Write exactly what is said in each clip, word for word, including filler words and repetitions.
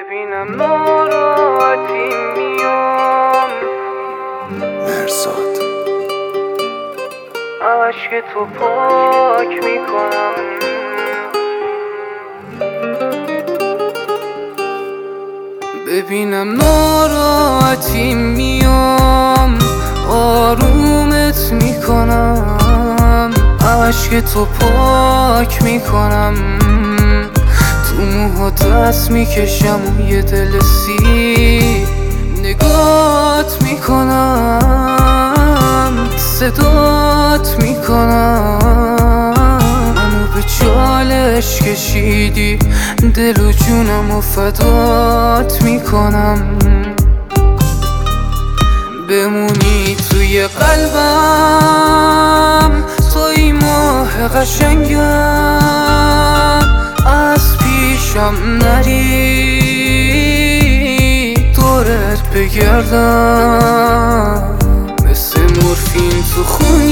ببینم ناراحتی میام مرزاد عشق تو پاک میکنم ببینم ناراحتی میام آرومت میکنم عشق تو پاک میکنم تو موها دست میکشم و یه دل سی نگات میکنم صدات میکنم منو به چالش کشیدی دل و جونم و فدات میکنم بمونی توی قلبم توی ماه قشنگم از پیشم نری دورت بگردم مثل مورفین تو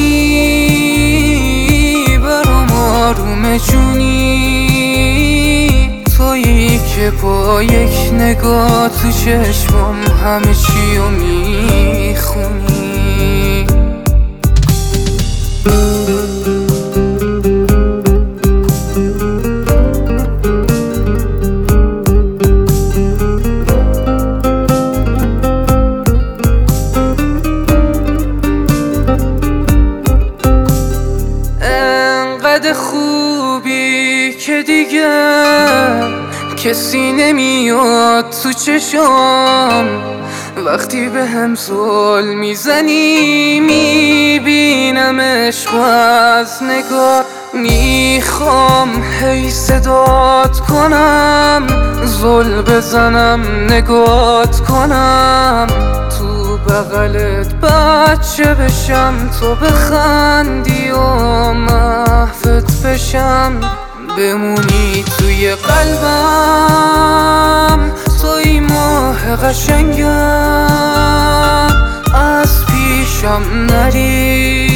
خونی برام آروم جونی تویی که با یک نگاه تو چشمم همه چی رو میخونی انقدر خوبی که دیگه کسی نمیاد تو چشام وقتی به هم زل میزنی میبینم عشق از نگاه میخوام هی صدات کنم زل بزنم نگات کنم تو بغلت بچه بشم تو بخندی و محوت بشم بمونی توی قلبم توی ماه قشنگم از پیشم نری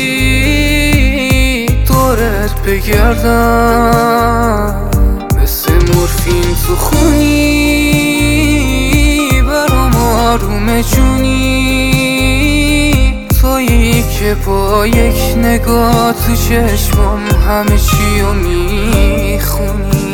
دورت بگردم مثل مورفین تو خونی برام آروم جونی تویی که با یک نگاه تو چشمم همه چی رو میخونی